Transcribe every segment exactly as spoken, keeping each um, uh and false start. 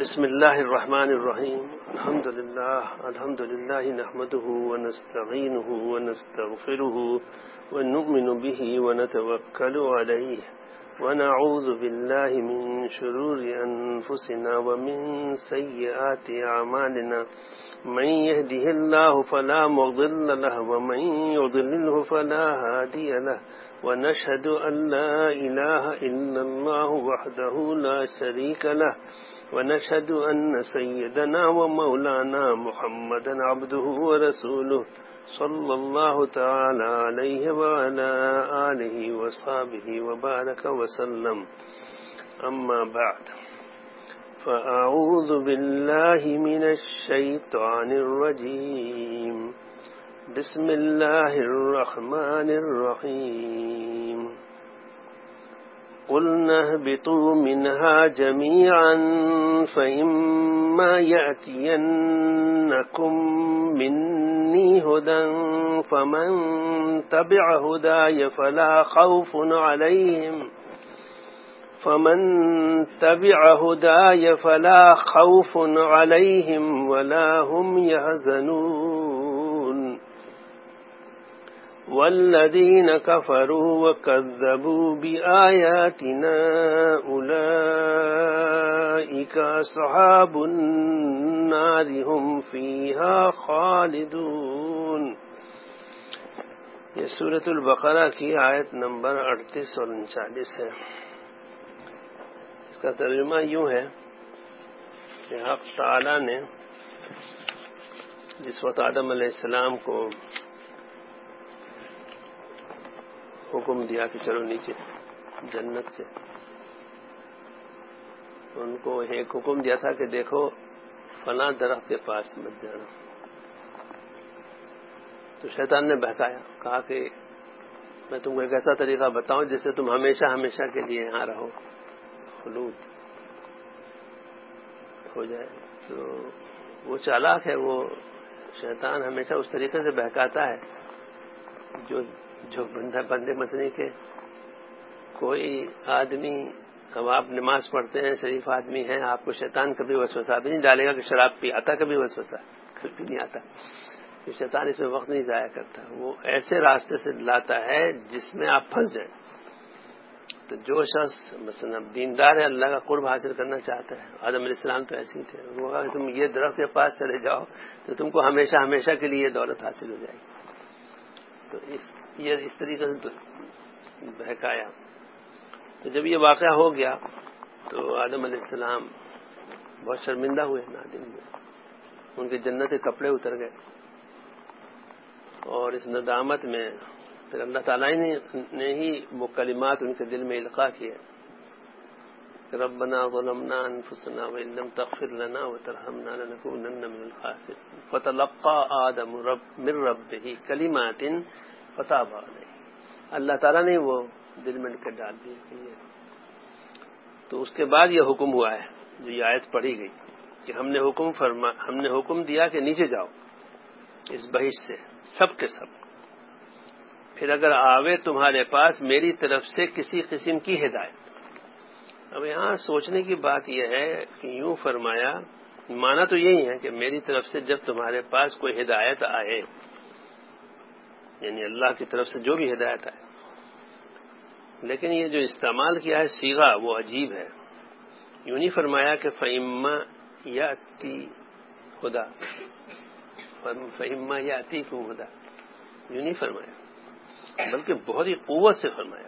بسم الله الرحمن الرحيم. الحمد لله الحمد لله نحمده ونستعينه ونستغفره ونؤمن به ونتوكل عليه ونعوذ بالله من شرور أنفسنا ومن سيئات أعمالنا. من يهده الله فلا مضل له ومن يضلله فلا هادي له ونشهد أن لا إله إلا الله وحده لا شريك له ونشهد أن سيدنا ومولانا محمدا عبده ورسوله صلى الله تعالى عليه وعلى آله وصحبه وبارك وسلم. أما بعد، فأعوذ بالله من الشيطان الرجيم. بسم الله الرحمن الرحيم. قلنا اهبطوا منها جميعا فإما يأتينكم مني هدى فمن تبع هداي فلا خوف عليهم فمن تبع هداي فلا خوف عليهم ولا هم يحزنون. والذين كفروا وكذبوا بآياتنا أولئك أصحاب النار هم فيها خالدون. یہ سورۃ البقرہ کی آیت نمبر اڑتیس اور انچالیس ہے. اس کا ترجمہ یوں ہے کہ حق تعالی نے جس وقت آدم علیہ السلام کو حکم دیا کہ چلو نیچے جنت سے، ان کو ایک حکم دیا تھا کہ دیکھو فلاں درخت کے پاس مت جانا. تو شیطان نے بہکایا، کہا کہ میں تم کو ایک ایسا طریقہ بتاؤں جس سے تم ہمیشہ ہمیشہ کے لیے یہاں رہو، خلود ہو جائے. تو وہ چالاک ہے، وہ شیطان ہمیشہ اس طریقے سے بہکاتا ہے جو جو بندہ بندے مسئلے کے کوئی آدمی، اب آپ نماز پڑھتے ہیں، شریف آدمی ہیں، آپ کو شیطان کبھی وسوسہ بھی نہیں ڈالے گا کہ شراب پی، آتا کبھی وسوسہ کبھی نہیں آتا. شیطان اس میں وقت نہیں ضائع کرتا، وہ ایسے راستے سے لاتا ہے جس میں آپ پھنس جائیں. تو جو شخص مثلا دیندار ہے، اللہ کا قرب حاصل کرنا چاہتا ہے، آدم علیہ السلام تو ایسے ہی تھے، وہ کہا کہ تم یہ درخت کے پاس چلے جاؤ تو تم کو ہمیشہ ہمیشہ کے لیے دولت حاصل ہو جائے گی. تو اس یہ اس طریقے سے بہکایا. تو جب یہ واقعہ ہو گیا تو آدم علیہ السلام بہت شرمندہ ہوئے، نادم ہوئے، ان کے جنت کے کپڑے اتر گئے. اور اس ندامت میں پھر اللہ تعالیٰ نے ہی وہ کلمات ان کے دل میں القاء کیے، ربنا ظلمنا انفسنا وان لم تغفر لنا وترحمنا لنكونن من الخاسرين فتلقى آدم رب من ربه کلمات فتاب علیہ. اللہ تعالیٰ نے وہ دل میں کر ڈال دی. تو اس کے بعد یہ حکم ہوا ہے جو یہ آیت پڑھی گئی کہ ہم نے حکم فرما ہم نے حکم دیا کہ نیچے جاؤ اس بہشت سے سب کے سب، پھر اگر آوے تمہارے پاس میری طرف سے کسی قسم کی ہدایت. اب یہاں سوچنے کی بات یہ ہے کہ یوں فرمایا، معنی تو یہی ہے کہ میری طرف سے جب تمہارے پاس کوئی ہدایت آئے، یعنی اللہ کی طرف سے جو بھی ہدایت آئے. لیکن یہ جو استعمال کیا ہے صیغہ وہ عجیب ہے. یوں نہیں فرمایا کہ فَإِمَّا يَأْتِي خدا فَإِمَّا يَأْتِيكُمْ خدا، یوں نہیں فرمایا، بلکہ بہت ہی قوت سے فرمایا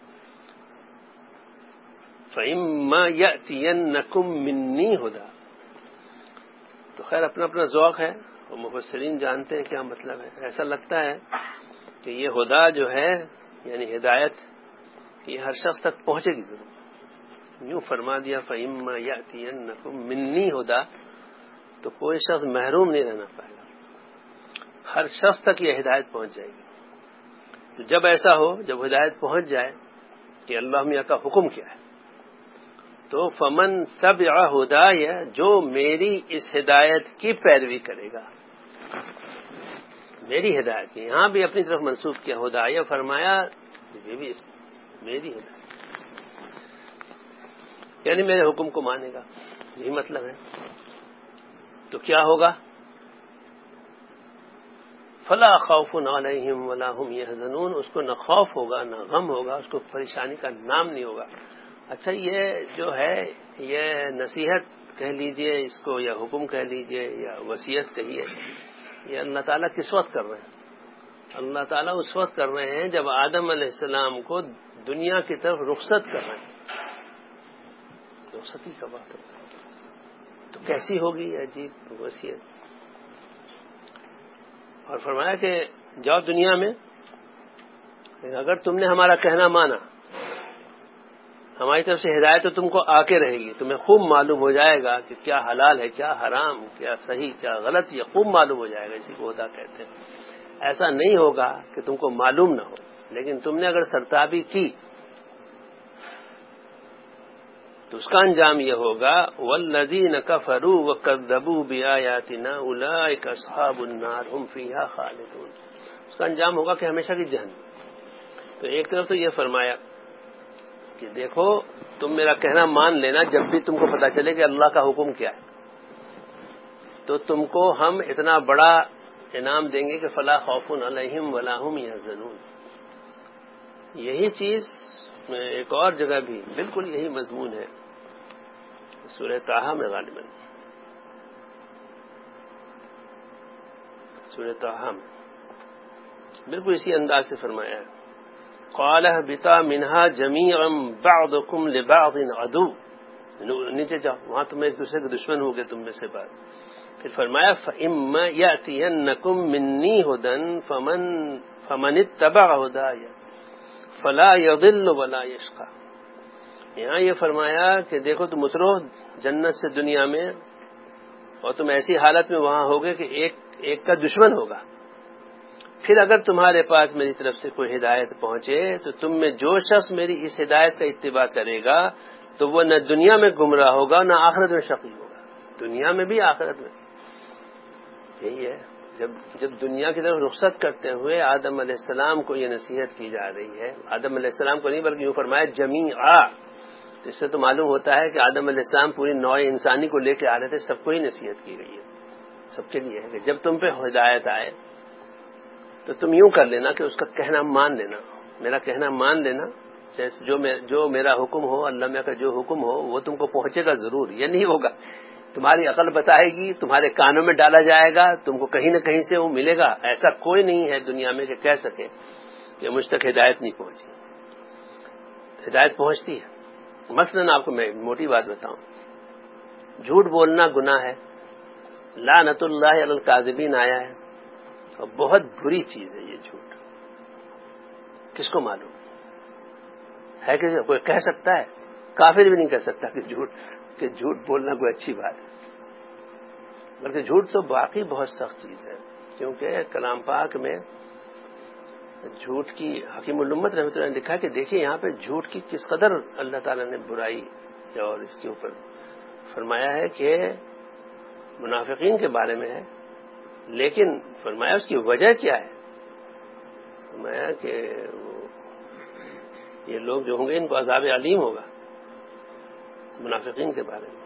فَإِمَّا يَأْتِيَنَّكُمْ مِنِّي هُدًى. تو خیر اپنا اپنا ذوق ہے، اور مفسرین جانتے ہیں کیا مطلب ہے. ایسا لگتا ہے کہ یہ ہدا جو ہے یعنی ہدایت یہ ہر شخص تک پہنچے گی ضرور. یوں فرما دیا فَإِمَّا يَأْتِيَنَّكُمْ مِنِّي هُدًى، تو کوئی شخص محروم نہیں رہنا پائے گا، ہر شخص تک یہ ہدایت پہنچ جائے گی. تو جب ایسا ہو، جب ہدایت پہنچ جائے کہ اللہ میاں کا حکم کیا ہے، تو فمن تبع ہدای، جو میری اس ہدایت کی پیروی کرے گا، میری ہدایت کی یہاں بھی اپنی طرف منسوخ کیا، ہدایہ فرمایا یہ بھی میری ہدایت، یعنی میرے حکم کو مانے گا. یہی مطلب ہے. تو کیا ہوگا؟ فلا خوف علیہم ولا هم یحزنون، اس کو نہ خوف ہوگا نہ غم ہوگا، اس کو پریشانی کا نام نہیں ہوگا. اچھا، یہ جو ہے یہ نصیحت کہہ لیجئے اس کو، یا حکم کہہ لیجئے، یا وصیت کہیے، یہ اللہ تعالیٰ کس وقت کر رہے ہیں؟ اللہ تعالیٰ اس وقت کر رہے ہیں جب آدم علیہ السلام کو دنیا کی طرف رخصت کر رہے ہیں. رخصتی کا بات ہے تو کیسی ہوگی یہ عجیب وصیت. اور فرمایا کہ جاؤ دنیا میں، اگر تم نے ہمارا کہنا مانا، ہماری طرف سے ہدایت تو تم کو آ کے رہے گی، تمہیں خوب معلوم ہو جائے گا کہ کیا حلال ہے، کیا حرام، کیا صحیح، کیا غلط، یہ خوب معلوم ہو جائے گا. اسی کو ہدا کہتے ہیں. ایسا نہیں ہوگا کہ تم کو معلوم نہ ہو، لیکن تم نے اگر سرتابی کی تو اس کا انجام یہ ہوگا والذین کفروا وکذبوا بآیاتنا اولئک اصحاب النار هم فیہا خالدون. اس کا انجام ہوگا کہ ہمیشہ کی جہنم. تو ایک طرف تو یہ فرمایا کہ دیکھو تم میرا کہنا مان لینا، جب بھی تم کو پتا چلے کہ اللہ کا حکم کیا ہے تو تم کو ہم اتنا بڑا انعام دیں گے کہ فلا خوف علیہم ولا هم یحزنون. یہی چیز میں ایک اور جگہ بھی بالکل یہی مضمون ہے، سورہ طٰہٰ میں، غالباً سورہ طٰہٰ میں بالکل اسی انداز سے فرمایا ہے. قال اهبطا منها جميعا بعضكم لبعض عدو. نیچے جاؤ، وہاں تم ایک دوسرے کے دشمن ہو گے تم میں سے بعد. پھر فرمایا فَإِمَّا يَأْتِيَنَّكُم مِّنِّي هُدًى فَمَن فَمَنِ اتَّبَعَ هُدَايَ فَلَا يَضِلُّ وَلَا يَشْقَىٰ. یہاں یہ فرمایا کہ دیکھو تم اترو جنت سے دنیا میں، اور تم ایسی حالت میں وہاں ہوگے کہ ایک ایک کا دشمن ہوگا. پھر اگر تمہارے پاس میری طرف سے کوئی ہدایت پہنچے تو تم میں جو شخص میری اس ہدایت کا اتباع کرے گا تو وہ نہ دنیا میں گمراہ ہوگا نہ آخرت میں شقی ہوگا. دنیا میں بھی آخرت میں. یہی ہے، جب جب دنیا کی طرف رخصت کرتے ہوئے آدم علیہ السلام کو یہ نصیحت کی جا رہی ہے، آدم علیہ السلام کو نہیں بلکہ یوں فرمایا جمیعا، تو اس سے تو معلوم ہوتا ہے کہ آدم علیہ السلام پوری نوع انسانی کو لے کے آ رہے تھے، سب کو ہی نصیحت کی گئی ہے. سب کے لیے ہے کہ جب تم پہ ہدایت آئے تو تم یوں کر لینا کہ اس کا کہنا مان لینا، میرا کہنا مان لینا. جیسے جو جو میرا حکم ہو، اللہ میاں کا جو حکم ہو وہ تم کو پہنچے گا ضرور. یہ نہیں ہوگا تمہاری عقل بتائے گی، تمہارے کانوں میں ڈالا جائے گا، تم کو کہیں نہ کہیں سے وہ ملے گا. ایسا کوئی نہیں ہے دنیا میں کہ کہہ سکے کہ مجھ تک ہدایت نہیں پہنچی. ہدایت پہنچتی ہے. مثلاً آپ کو میں موٹی بات بتاؤں، جھوٹ بولنا گناہ ہے، لعنت اللہ علی الکاذبین آیا ہے، اور بہت بری چیز ہے یہ جھوٹ. کس کو معلوم ہے کہ کوئی کہہ سکتا ہے؟ کافر بھی نہیں کہہ سکتا کہ جھوٹ کہ جھوٹ بولنا کوئی اچھی بات ہے. بلکہ جھوٹ تو باقی بہت سخت چیز ہے، کیونکہ کلام پاک میں جھوٹ کی حکیم الامت رحمۃ اللہ نے لکھا کہ دیکھیے یہاں پہ جھوٹ کی کس قدر اللہ تعالیٰ نے برائی اور اس کے اوپر فرمایا ہے کہ منافقین کے بارے میں ہے، لیکن فرمایا اس کی وجہ کیا ہے. فرمایا کہ یہ لوگ جو ہوں گے ان کو عذاب علیم ہوگا، منافقین کے بارے میں.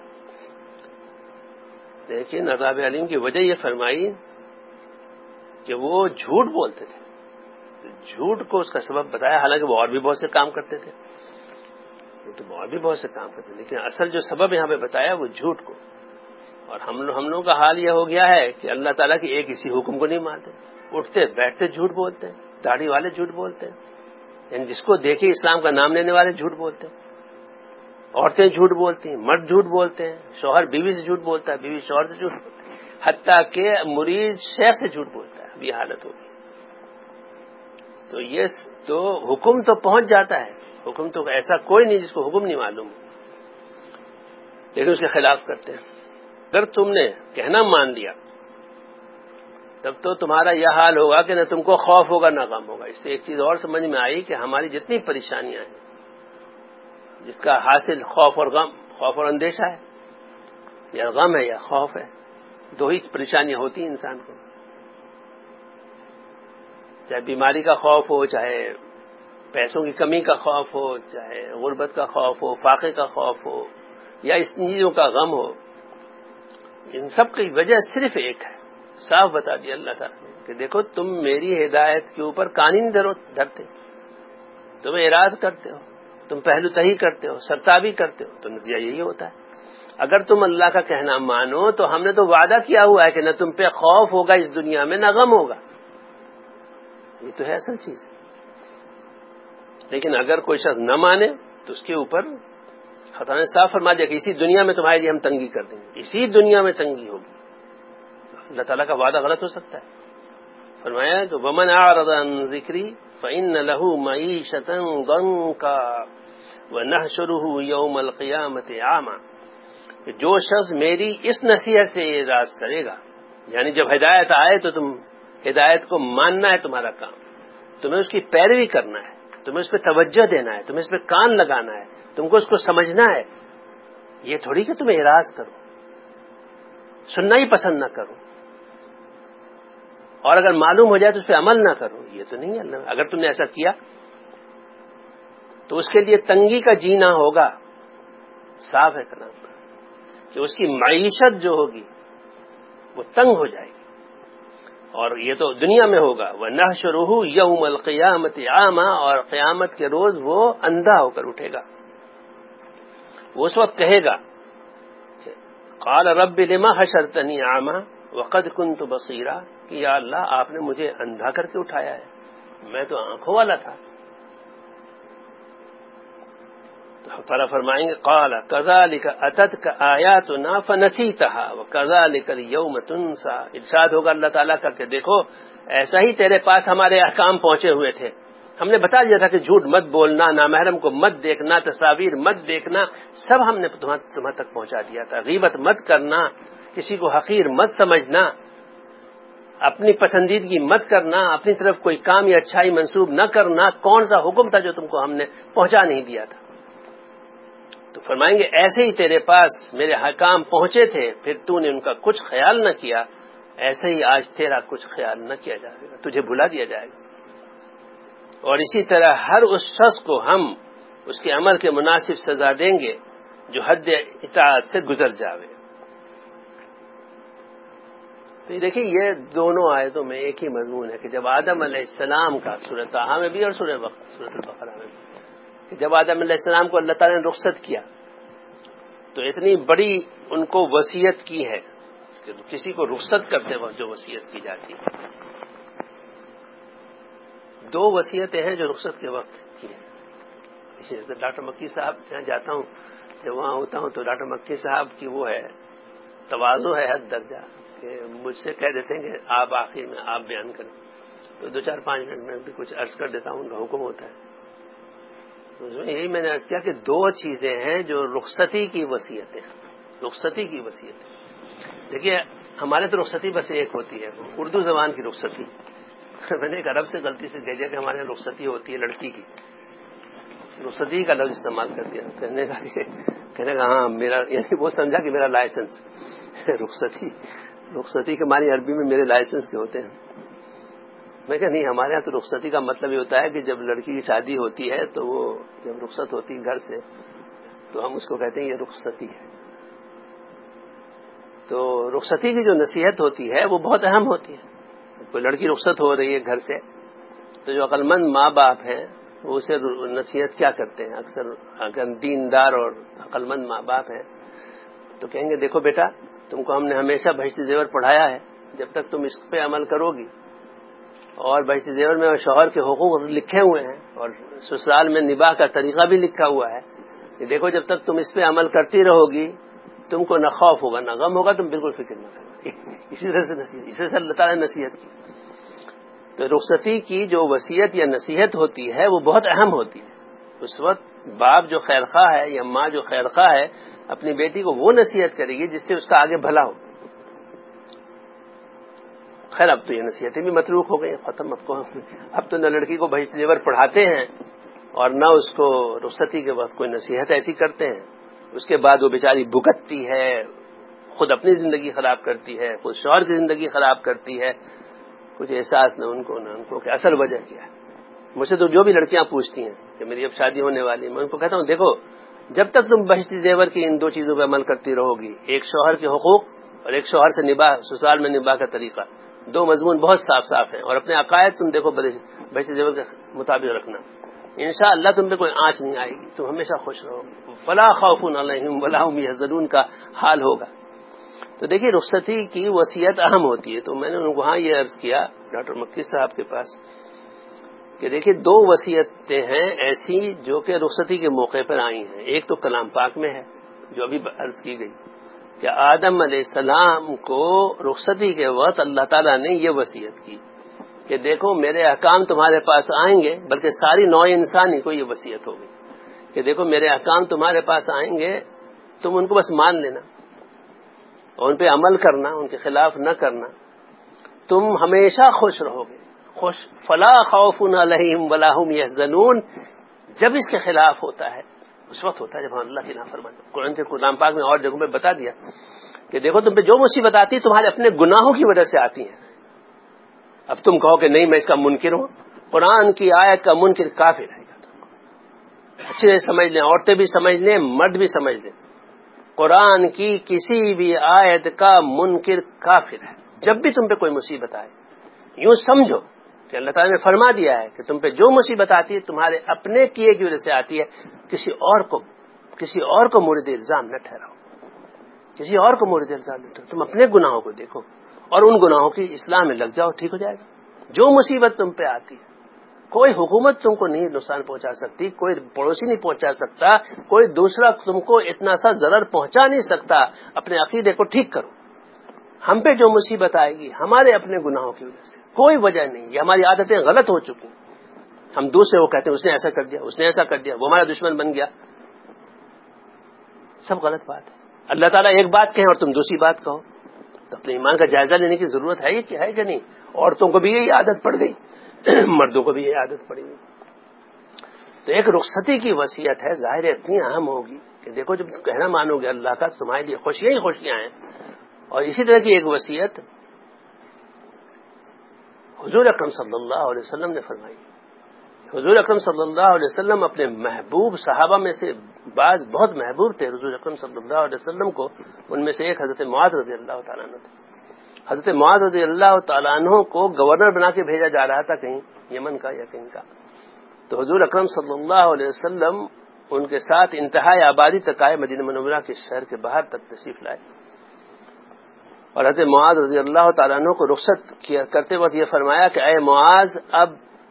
لیکن عذاب علیم کی وجہ یہ فرمائی کہ وہ جھوٹ بولتے تھے. جھوٹ کو اس کا سبب بتایا، حالانکہ وہ اور بھی بہت سے کام کرتے تھے، وہ تو اور بھی بہت سے کام کرتے تھے، لیکن اصل جو سبب یہاں پہ بتایا وہ جھوٹ کو. اور ہم ہم لوگوں کا حال یہ ہو گیا ہے کہ اللہ تعالیٰ کی ایک اسی حکم کو نہیں مانتے، اٹھتے بیٹھتے جھوٹ بولتے ہیں، داڑھی والے جھوٹ بولتے ہیں، یعنی جس کو دیکھے اسلام کا نام لینے والے جھوٹ بولتے ہیں، عورتیں جھوٹ بولتی ہیں، مرد جھوٹ بولتے ہیں، شوہر بیوی سے جھوٹ بولتا ہے، بیوی شوہر سے جھوٹ بولتی ہے، حتیٰ کہ مرید شیخ سے جھوٹ بولتا ہے. اب یہ حالت ہوگی. تو یہ تو حکم تو پہنچ جاتا ہے، حکم تو ایسا کوئی نہیں جس کو حکم نہیں معلوم، لیکن اس کے خلاف کرتے ہیں. اگر تم نے کہنا مان لیا تب تو تمہارا یہ حال ہوگا کہ نہ تم کو خوف ہوگا نہ غم ہوگا. اس سے ایک چیز اور سمجھ میں آئی کہ ہماری جتنی پریشانیاں ہیں جس کا حاصل خوف اور غم، خوف اور اندیشہ ہے، یا غم ہے یا خوف ہے، دو ہی پریشانیاں ہوتی ہیں انسان کو. چاہے بیماری کا خوف ہو، چاہے پیسوں کی کمی کا خوف ہو، چاہے غربت کا خوف ہو، فاقے کا خوف ہو، یا اس چیزوں کا غم ہو، ان سب کی وجہ صرف ایک ہے، صاف بتا دیا اللہ تعالیٰ نے کہ دیکھو تم میری ہدایت کے اوپر قانین دھرتے، تم اراد کرتے ہو، تم پہلو تہی کرتے ہو، سرتابی کرتے ہو، تو نتیجہ یہی ہوتا ہے۔ اگر تم اللہ کا کہنا مانو تو ہم نے تو وعدہ کیا ہوا ہے کہ نہ تم پہ خوف ہوگا اس دنیا میں، نہ غم ہوگا، یہ تو ہے اصل چیز۔ لیکن اگر کوئی شخص نہ مانے تو اس کے اوپر خدا نے صاف فرما دیا کہ اسی دنیا میں تمہارے لیے ہم تنگی کر دیں گے، اسی دنیا میں تنگی ہوگی۔ اللہ تعالیٰ کا وعدہ غلط ہو سکتا ہے؟ فرمایا کہ ومن اعرض عن ذکری فإن له معیشۃ ضنکا ونحشره یوم القیامۃ اعما، کہ جو شخص میری اس نصیحت سے اعراض کرے گا، یعنی جب ہدایت آئے تو تم ہدایت کو ماننا ہے، تمہارا کام، تمہیں اس کی پیروی کرنا ہے، تمہیں اس پہ توجہ دینا ہے، تمہیں اس پہ کان لگانا ہے، تم کو اس کو سمجھنا ہے، یہ تھوڑی کہ تم اعراض کرو، سننا ہی پسند نہ کرو، اور اگر معلوم ہو جائے تو اس پہ عمل نہ کرو، یہ تو نہیں ہے۔ اگر تم نے ایسا کیا تو اس کے لیے تنگی کا جینا ہوگا، صاف ہے کلام کہ اس کی معیشت جو ہوگی وہ تنگ ہو جائے گی، اور یہ تو دنیا میں ہوگا۔ وَنَحْشُرُهُ يَوْمَ الْقِيَامَةِ عَامًا، اور قیامت کے روز وہ اندھا ہو کر اٹھے گا، وہ اس وقت کہے گا قال رب لما حشرتنی اعما وقد كنت بصیرا، کہ یا اللہ آپ نے مجھے اندھا کر کے اٹھایا ہے، میں تو آنکھوں والا تھا۔ تو تعالیٰ فرمائیں گے قال كذلك اتتك آیاتنا فنسیتها وكذلك اليوم تنسى، ارشاد ہوگا اللہ تعالیٰ کا کہ دیکھو ایسا ہی تیرے پاس ہمارے احکام پہنچے ہوئے تھے، ہم نے بتا دیا تھا کہ جھوٹ مت بولنا، نامحرم کو مت دیکھنا، تصاویر مت دیکھنا، سب ہم نے تمہاں تک پہنچا دیا تھا، غیبت مت کرنا، کسی کو حقیر مت سمجھنا، اپنی پسندیدگی مت کرنا، اپنی طرف کوئی کام یا اچھائی منسوب نہ کرنا۔ کون سا حکم تھا جو تم کو ہم نے پہنچا نہیں دیا تھا؟ تو فرمائیں گے ایسے ہی تیرے پاس میرے حکام پہنچے تھے، پھر تو نے ان کا کچھ خیال نہ کیا، ایسے ہی آج تیرا کچھ خیال نہ کیا جائے گا، تجھے بھلا دیا جائے گا۔ اور اسی طرح ہر اس شخص کو ہم اس کے عمل کے مناسب سزا دیں گے جو حد اطاعت سے گزر جاوے۔ تو یہ دیکھیں یہ دونوں آیتوں میں ایک ہی مضمون ہے کہ جب آدم علیہ السلام کا، سورۃ طٰہٰ میں بھی اور سورۃ البقرہ میں بھی، کہ جب آدم علیہ السلام کو اللہ تعالیٰ نے رخصت کیا تو اتنی بڑی ان کو وصیت کی ہے کہ کسی کو رخصت کرتے وقت جو وصیت کی جاتی ہے، دو وصیتیں ہیں جو رخصت کے وقت کی ہیں۔ جیسے ڈاکٹر مکی صاحب جہاں جاتا ہوں، جب وہاں ہوتا ہوں تو ڈاکٹر مکی صاحب کی وہ ہے تواضع ہے حد درجہ کہ مجھ سے کہہ دیتے ہیں کہ آپ آخر میں آپ بیان کریں، تو دو چار پانچ منٹ میں بھی کچھ عرض کر دیتا ہوں، ان کا حکم ہوتا ہے۔ تو یہی میں نے عرض کیا کہ دو چیزیں ہیں جو رخصتی کی وصیتیں، رخصتی کی وصیتیں۔ دیکھیے ہمارے تو رخصتی بس ایک ہوتی ہے، اردو زبان کی رخصتی۔ میں نے ایک عرب سے غلطی سے بھیجا کہ ہمارے یہاں رخصتی ہوتی ہے لڑکی کی، رخصتی کا لفظ استعمال کر دیا، کہنے کا کہنے کا ہاں میرا، یعنی وہ سمجھا کہ میرا لائسنس رخصتی رخصتی کے معنی عربی میں میرے لائسنس کے ہوتے ہیں۔ میں کہا نہیں، ہمارے یہاں تو رخصتی کا مطلب یہ ہوتا ہے کہ جب لڑکی کی شادی ہوتی ہے تو وہ جب رخصت ہوتی ہے گھر سے تو ہم اس کو کہتے ہیں یہ رخصتی ہے۔ تو رخصتی کی جو نصیحت ہوتی ہے وہ بہت اہم ہوتی ہے۔ کوئی لڑکی رخصت ہو رہی ہے گھر سے تو جو عقل مند ماں باپ ہیں وہ اسے نصیحت کیا کرتے ہیں؟ اکثر اگر دیندار اور عقل مند ماں باپ ہیں تو کہیں گے دیکھو بیٹا، تم کو ہم نے ہمیشہ بہشتی زیور پڑھایا ہے، جب تک تم اس پہ عمل کرو گی، اور بہشتی زیور میں شوہر کے حقوق لکھے ہوئے ہیں اور سسرال میں نباہ کا طریقہ بھی لکھا ہوا ہے کہ دیکھو جب تک تم اس پہ عمل کرتی رہو گی تم کو نہ خوف ہوگا نہ غم ہوگا، تم بالکل فکر نہ کرو۔ اسی طرح سے نصیحت، اسی سے اللہ تعالیٰ نے نصیحت کی۔ تو رخصتی کی جو وصیت یا نصیحت ہوتی ہے وہ بہت اہم ہوتی ہے۔ اس وقت باپ جو خیر خواہ ہے یا ماں جو خیر خواہ ہے اپنی بیٹی کو وہ نصیحت کرے گی جس سے اس کا آگے بھلا ہو۔ خیر اب تو یہ نصیحتیں بھی متروک ہو گئی، ختم۔ اب کو اب تو نہ لڑکی کو بہشتی زیور پڑھاتے ہیں اور نہ اس کو رخصتی کے وقت کوئی نصیحت ایسی کرتے ہیں۔ اس کے بعد وہ بیچاری بھگتتی ہے، خود اپنی زندگی خراب کرتی ہے، خود شوہر کی زندگی خراب کرتی ہے، کچھ احساس نہ ان کو نہ ان کو کہ اصل وجہ کیا ہے۔ مجھ سے تو جو بھی لڑکیاں پوچھتی ہیں کہ میری اب شادی ہونے والی ہے، میں ان کو کہتا ہوں دیکھو جب تک تم بہشتی زیور کی ان دو چیزوں پہ عمل کرتی رہو گی، ایک شوہر کے حقوق اور ایک شوہر سے نباہ، سسرال میں نباہ کا طریقہ، دو مضمون بہت صاف صاف ہیں، اور اپنے عقائد تم دیکھو بہشتی زیور کے مطابق رکھنا، انشاءاللہ تم پہ کوئی آنچ نہیں آئے گی، تم ہمیشہ خوش رہو گے۔ فلا خوف علیہم ولا هم یحزنون کا حال ہوگا۔ تو دیکھیے رخصتی کی وصیت اہم ہوتی ہے، تو میں نے وہاں یہ عرض کیا ڈاکٹر مکی صاحب کے پاس کہ دیکھیے دو وصیتیں ہیں ایسی جو کہ رخصتی کے موقع پر آئی ہیں۔ ایک تو کلام پاک میں ہے جو ابھی عرض کی گئی کہ آدم علیہ السلام کو رخصتی کے وقت اللہ تعالیٰ نے یہ وصیت کی کہ دیکھو میرے احکام تمہارے پاس آئیں گے، بلکہ ساری نوع انسانی کو یہ وصیت ہوگی کہ دیکھو میرے احکام تمہارے پاس آئیں گے، تم ان کو بس مان لینا اور ان پہ عمل کرنا، ان کے خلاف نہ کرنا، تم ہمیشہ خوش رہو گے۔ خوش فلا خوف علیہم ولا هم یحزنون جب اس کے خلاف ہوتا ہے، اس وقت ہوتا ہے جب ہم اللہ کی نافرمانی۔ قرآن کے قرآن پاک میں اور جگہوں پہ بتا دیا کہ دیکھو تم پہ جو مصیبت آتی ہے تمہارے اپنے گناہوں کی وجہ سے آتی ہیں۔ اب تم کہو کہ نہیں میں اس کا منکر ہوں، قرآن کی آیت کا منکر کافر ہے۔ اچھے سے سمجھ لیں، عورتیں بھی سمجھ لیں، مرد بھی سمجھ لیں، قرآن کی کسی بھی آیت کا منکر کافر ہے۔ جب بھی تم پہ کوئی مصیبت آئے یوں سمجھو کہ اللہ تعالیٰ نے فرما دیا ہے کہ تم پہ جو مصیبت آتی ہے تمہارے اپنے کیے کی وجہ سے آتی ہے، کسی اور کو کسی اور کو مورد الزام نہ ٹھہراؤ، کسی اور کو مورد الزام نہ ٹھہراؤ، تم اپنے گناہوں کو دیکھو اور ان گناہوں کی اصلاح میں لگ جاؤ، ٹھیک ہو جائے گا۔ جو مصیبت تم پہ آتی ہے کوئی حکومت تم کو نہیں نقصان پہنچا سکتی، کوئی پڑوسی نہیں پہنچا سکتا، کوئی دوسرا تم کو اتنا سا ضرر پہنچا نہیں سکتا۔ اپنے عقیدے کو ٹھیک کرو۔ ہم پہ جو مصیبت آئے گی ہمارے اپنے گناہوں کی وجہ سے، کوئی وجہ نہیں، یہ ہماری عادتیں غلط ہو چکی، ہم دوسرے کو کہتے ہیں اس نے ایسا کر دیا، اس نے ایسا کر دیا، وہ ہمارا دشمن بن گیا، سب غلط بات ہے۔ اللہ تعالیٰ ایک بات کہیں اور تم دوسری بات کہو، تو اپنے ایمان کا جائزہ لینے کی ضرورت ہے کہ ہے کہ نہیں؟ عورتوں کو بھی یہی عادت پڑ گئی، مردوں کو بھی یہ عادت پڑی گئی۔ تو ایک رخصتی کی وصیت ہے، ظاہر اتنی اہم ہوگی کہ دیکھو جب کہنا مانو گے اللہ کا تمہارے لیے خوشیاں ہی خوشیاں ہیں۔ اور اسی طرح کی ایک وصیت حضور اکرم صلی اللہ علیہ وسلم نے فرمائی۔ حضور اکرم صلی اللہ علیہ وسلم اپنے محبوب صحابہ میں سے بعض بہت محبوب تھے حضور اکرم صلی اللہ علیہ وسلم کو، ان میں سے ایک حضرت معاذ رضی اللہ تعالیٰ عنہ تھے۔ حضرت معاذ رضی اللہ تعالیٰ عنہ کو گورنر بنا کے بھیجا جا رہا تھا کہیں یمن کا یا کہیں کا، تو حضور اکرم صلی اللہ علیہ وسلم ان کے ساتھ انتہائی آبادی تک آئے، مدینہ منورہ کے شہر کے باہر تک تشریف لائے، اور حضرت معاذ رضی اللہ تعالیٰ عنہ کو رخصت کیا کرتے وقت یہ فرمایا کہ اے معاذ اب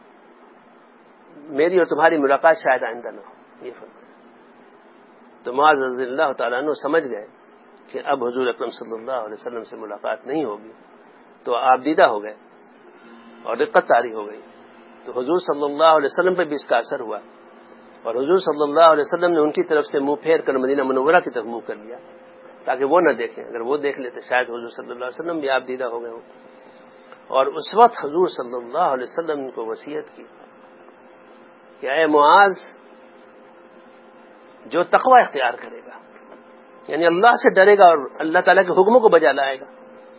میری اور تمہاری ملاقات شاید آئندہ نہ ہو، یہ فرمایا۔ تو معاذ رضی اللہ تعالیٰ عنہ سمجھ گئے کہ اب حضور اکرم صلی اللہ علیہ وسلم سے ملاقات نہیں ہوگی، تو آپ دیدہ ہو گئے اور رقت طاری ہو گئی۔ تو حضور صلی اللہ علیہ وسلم پہ بھی اس کا اثر ہوا، اور حضور صلی اللہ علیہ وسلم نے ان کی طرف سے منہ پھیر کر مدینہ منورہ کی طرف منہ کر لیا تاکہ وہ نہ دیکھیں، اگر وہ دیکھ لیتے شاید حضور صلی اللہ علیہ وسلم بھی آپ دیدہ ہو گئے ہوں۔ اور اس وقت حضور صلی اللہ علیہ وسلم نے کو وصیت کی کہ اے معاذ جو تقوی اختیار کرے گا، یعنی اللہ سے ڈرے گا اور اللہ تعالیٰ کے حکموں کو بجا لائے گا،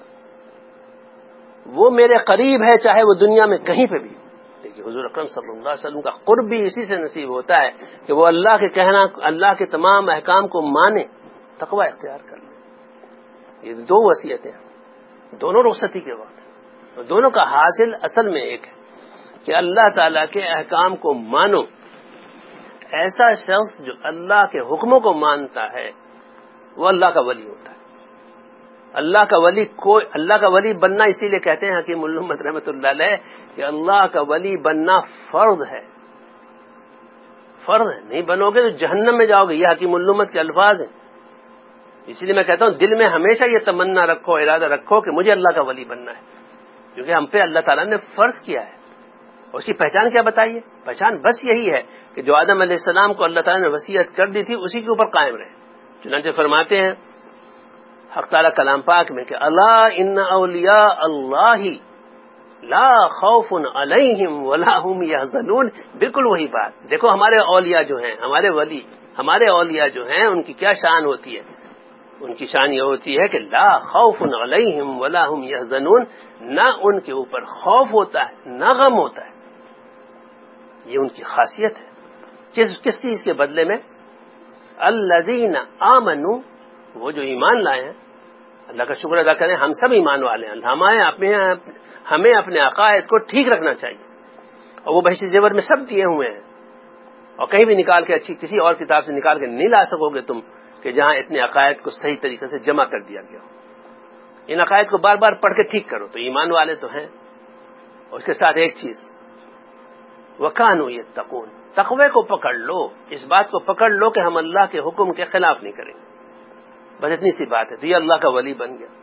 وہ میرے قریب ہے چاہے وہ دنیا میں کہیں پہ بھی۔ دیکھیے حضور اکرم صلی اللہ علیہ وسلم کا قرب بھی اسی سے نصیب ہوتا ہے کہ وہ اللہ کے کہنا، اللہ کے تمام احکام کو مانے، تقوی اختیار کر لیں۔ یہ دو وصیتیں ہیں دونوں رخصتی کے وقت، دونوں کا حاصل اصل میں ایک ہے کہ اللہ تعالیٰ کے احکام کو مانو۔ ایسا شخص جو اللہ کے حکموں کو مانتا ہے وہ اللہ کا ولی ہوتا ہے۔ اللہ کا ولی کوئی اللہ کا ولی بننا اسی لیے کہتے ہیں حکیم الامت رحمۃ اللہ علیہ کہ اللہ کا ولی بننا فرض ہے، فرض ہے، نہیں بنو گے تو جہنم میں جاؤ گے، یہ حکیم الامت کے الفاظ ہیں۔ اسی لیے میں کہتا ہوں دل میں ہمیشہ یہ تمنا رکھو، ارادہ رکھو کہ مجھے اللہ کا ولی بننا ہے، کیونکہ ہم پہ اللہ تعالیٰ نے فرض کیا ہے۔ اور اس کی پہچان کیا بتائیے؟ پہچان بس یہی ہے کہ جو آدم علیہ السلام کو اللہ تعالیٰ نے وصیت کر دی تھی اسی کے اوپر قائم رہے۔ چنانچہ فرماتے ہیں حق تعالیٰ کلام پاک میں کہ الا ان اولیاء اللہ لا خوف علیہم ولا هم یحزنون، بالکل وہی بات۔ دیکھو ہمارے اولیاء جو ہیں، ہمارے ولی، ہمارے اولیاء جو ہیں ان کی کیا شان ہوتی ہے؟ ان کی شان یہ ہوتی ہے کہ لا خوف علیہم ولا هم یحزنون، نہ ان کے اوپر خوف ہوتا ہے نہ غم ہوتا ہے۔ یہ ان کی خاصیت ہے۔ کس کس چیز کے بدلے میں؟ الذین آمنوا، وہ جو ایمان لائے ہیں. اللہ کا شکر ادا کریں ہم سب ایمان والے ہیں. ہمیں اپنے ہمیں اپنے عقائد کو ٹھیک رکھنا چاہیے، اور وہ بحث زیور میں سب دیے ہوئے ہیں، اور کہیں بھی نکال کے اچھی کسی اور کتاب سے نکال کے نہیں لا سکو گے تم کہ جہاں اتنے عقائد کو صحیح طریقے سے جمع کر دیا گیا ہو. ان عقائد کو بار بار پڑھ کے ٹھیک کرو تو ایمان والے تو ہیں. اور اس کے ساتھ ایک چیز، وَكَانُوا يَتَّقُونَ، تقوی کو پکڑ لو، اس بات کو پکڑ لو کہ ہم اللہ کے حکم کے خلاف نہیں کریں گے. بس اتنی سی بات ہے تو یہ اللہ کا ولی بن گیا.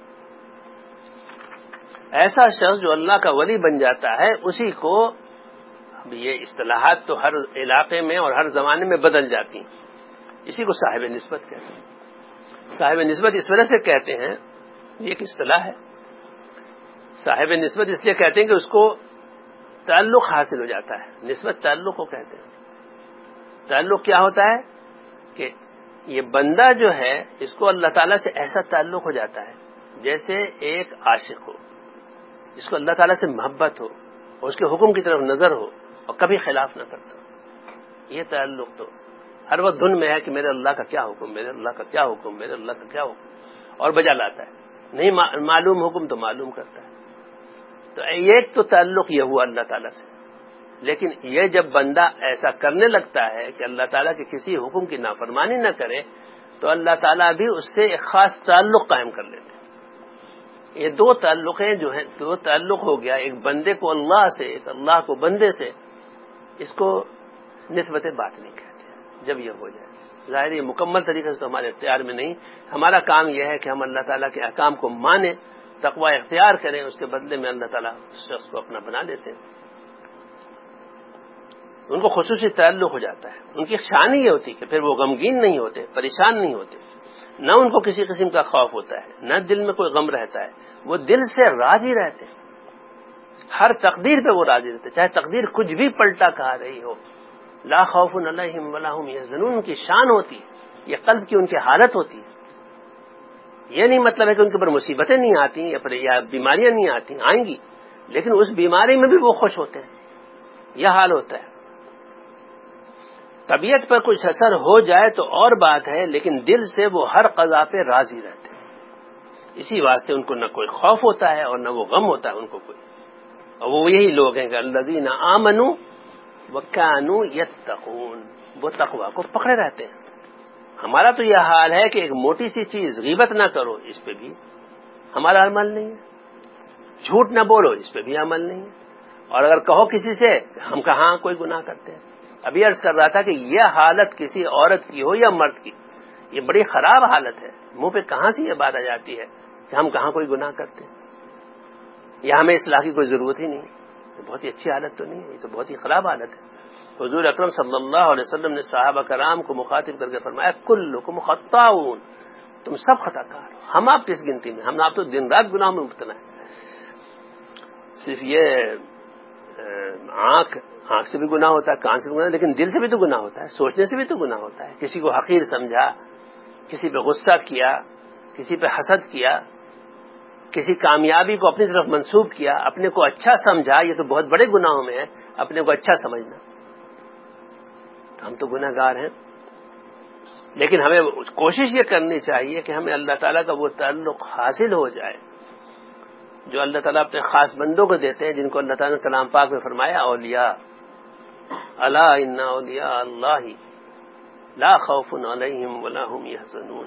ایسا شخص جو اللہ کا ولی بن جاتا ہے اسی کو، اب یہ اصطلاحات تو ہر علاقے میں اور ہر زمانے میں بدل جاتی ہیں، اسی کو صاحب نسبت کہتے ہیں. صاحب نسبت اس وجہ سے کہتے ہیں، یہ ایک اصطلاح ہے. صاحب نسبت اس لیے کہتے ہیں کہ اس کو تعلق حاصل ہو جاتا ہے. نسبت تعلق کو کہتے ہیں. تعلق کیا ہوتا ہے کہ یہ بندہ جو ہے اس کو اللہ تعالیٰ سے ایسا تعلق ہو جاتا ہے جیسے ایک عاشق ہو، جس کو اللہ تعالیٰ سے محبت ہو اور اس کے حکم کی طرف نظر ہو اور کبھی خلاف نہ کرتا. یہ تعلق تو ہر وقت دھن میں ہے کہ میرے اللہ کا کیا حکم، میرے اللہ کا کیا حکم، میرے اللہ کا کیا حکم، اور بجا لاتا ہے. نہیں معلوم حکم تو معلوم کرتا ہے. تو ایک تو تعلق یہ ہوا اللہ تعالیٰ سے. لیکن یہ جب بندہ ایسا کرنے لگتا ہے کہ اللہ تعالیٰ کے کسی حکم کی نافرمانی نہ کرے تو اللہ تعالیٰ بھی اس سے ایک خاص تعلق قائم کر لیتے ہیں. یہ دو تعلقیں جو ہیں، دو تعلق ہو گیا، ایک بندے کو اللہ سے، ایک اللہ کو بندے سے. اس کو نسبت بات نہیں کہتے ہیں. جب یہ ہو جائے ظاہر یہ مکمل طریقے سے تو ہمارے اختیار میں نہیں. ہمارا کام یہ ہے کہ ہم اللہ تعالیٰ کے احکام کو مانیں، تقوی اختیار کریں، اس کے بدلے میں اللہ تعالیٰ اس شخص کو اپنا بنا لیتے ہیں. ان کو خصوصی تعلق ہو جاتا ہے. ان کی شان یہ ہوتی کہ پھر وہ غمگین نہیں ہوتے، پریشان نہیں ہوتے، نہ ان کو کسی قسم کا خوف ہوتا ہے، نہ دل میں کوئی غم رہتا ہے. وہ دل سے راضی رہتے ہیں، ہر تقدیر پہ وہ راضی رہتے، چاہے تقدیر کچھ بھی پلٹا کہا رہی ہو. لا خوف علیہم ولا هم یحزنون کی شان ہوتی ہے، یہ قلب کی ان کی حالت ہوتی ہے. یہ نہیں مطلب ہے کہ ان کے اوپر مصیبتیں نہیں آتی یا بیماریاں نہیں آتی، آئیں گی، لیکن اس بیماری میں بھی وہ خوش ہوتے ہیں. یہ حال ہوتا ہے. طبیعت پر کچھ اثر ہو جائے تو اور بات ہے، لیکن دل سے وہ ہر قضا پہ راضی رہتے ہیں. اسی واسطے ان کو نہ کوئی خوف ہوتا ہے اور نہ وہ غم ہوتا ہے ان کو کوئی. اور وہ یہی لوگ ہیں کہ الذین آمنوا وکانوا یتقون، وہ تقوی کو پکڑے رہتے ہیں. ہمارا تو یہ حال ہے کہ ایک موٹی سی چیز غیبت نہ کرو، اس پہ بھی ہمارا عمل نہیں ہے. جھوٹ نہ بولو، اس پہ بھی عمل نہیں ہے. اور اگر کہو کسی سے ہم کہاں کوئی گناہ کرتے ہیں. ابھی عرض کر رہا تھا کہ یہ حالت کسی عورت کی ہو یا مرد کی، یہ بڑی خراب حالت ہے. منہ پہ کہاں سے یہ بات آ جاتی ہے کہ ہم کہاں کوئی گناہ کرتے ہیں، یا ہمیں اصلاح کی کوئی ضرورت ہی نہیں. تو بہت ہی اچھی حالت تو نہیں ہے، یہ تو بہت ہی خراب حالت ہے. حضور اکرم صلی اللہ علیہ وسلم نے صحابہ کرام کو مخاطب کر کے فرمایا کلکم خطاؤون، تم سب خطا کار ہو. ہم آپ کس گنتی میں، ہم آپ تو دن رات گناہ میں مبتلا ہیں. صرف یہ آنکھ آنکھ سے بھی گناہ ہوتا ہے، کان سے بھی گناہ، لیکن دل سے بھی تو گناہ ہوتا ہے، سوچنے سے بھی تو گناہ ہوتا ہے. کسی کو حقیر سمجھا، کسی پہ غصہ کیا، کسی پہ حسد کیا، کسی کامیابی کو اپنی طرف منسوب کیا، اپنے کو اچھا سمجھا. یہ تو بہت بڑے گناہوں میں ہے اپنے کو اچھا سمجھنا. تو ہم تو گناہ گار ہیں. لیکن ہمیں کوشش یہ کرنی چاہیے کہ ہمیں اللہ تعالیٰ کا وہ تعلق حاصل ہو جائے جو اللہ تعالیٰ اپنے خاص بندوں کو دیتے ہیں، جن کو اللہ تعالیٰ نے کلام پاک میں فرمایا اولیاء الا ان اولیاء اللہ لا خوف علیہم ولا هم یحزنون.